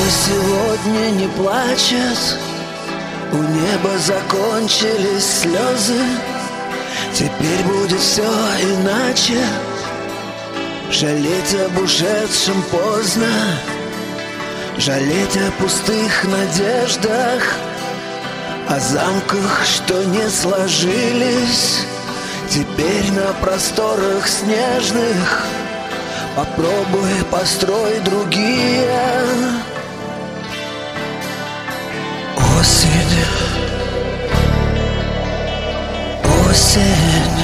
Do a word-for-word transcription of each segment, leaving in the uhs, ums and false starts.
сегодня не плачет, у неба закончились слезы. Теперь будет все иначе. Жалеть об ушедшем поздно, жалеть о пустых надеждах, о замках, что не сложились. Теперь на просторах снежных попробуй построй другие. Осень, осень,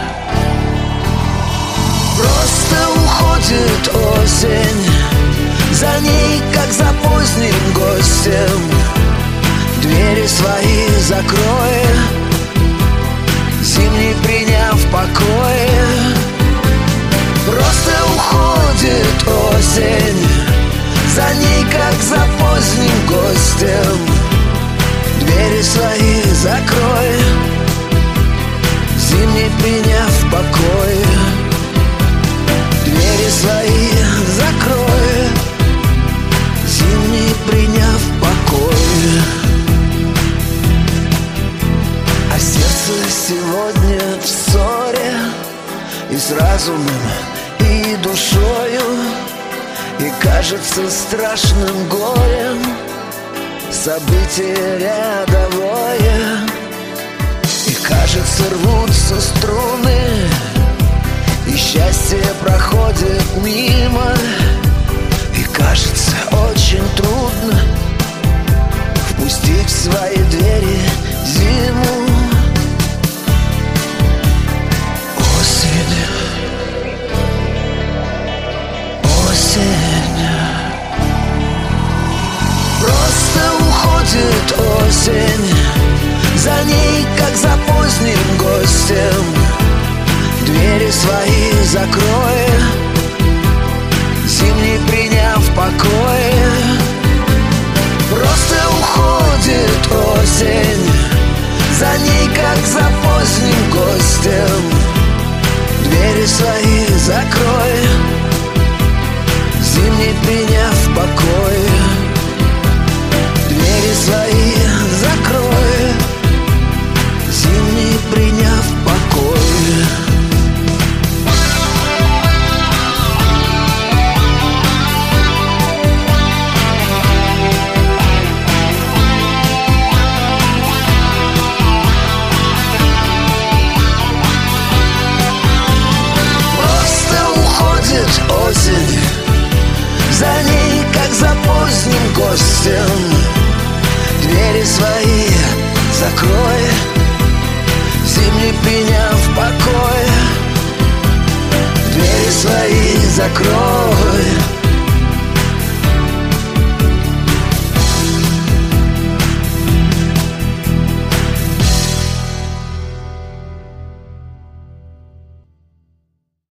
просто уходит осень, за ней, как за поздним гостем. Двери свои закрой, зимний приняв покой. Просто уходит осень, за ней, как за поздним гостем. Двери свои закрой, зимний приняв покой. Двери свои закрой, зимний приняв покой. А сердце сегодня в ссоре и с разумом, и душою, и кажется страшным горем событие рядовое. И кажется рвутся струны, и счастье проходит мимо. И кажется очень трудно впустить в свои двери зиму. Осень, осень, просто уходит осень, за ней, как за поздним гостем. Двери свои закрой, зимний приняв покой. Просто уходит осень, за ней, как за поздним гостем. Двери свои закрой, зимний приняв покой. Двери свои закрой, зимний приняв покой. Осень, за ней, как за поздним гостем. Двери свои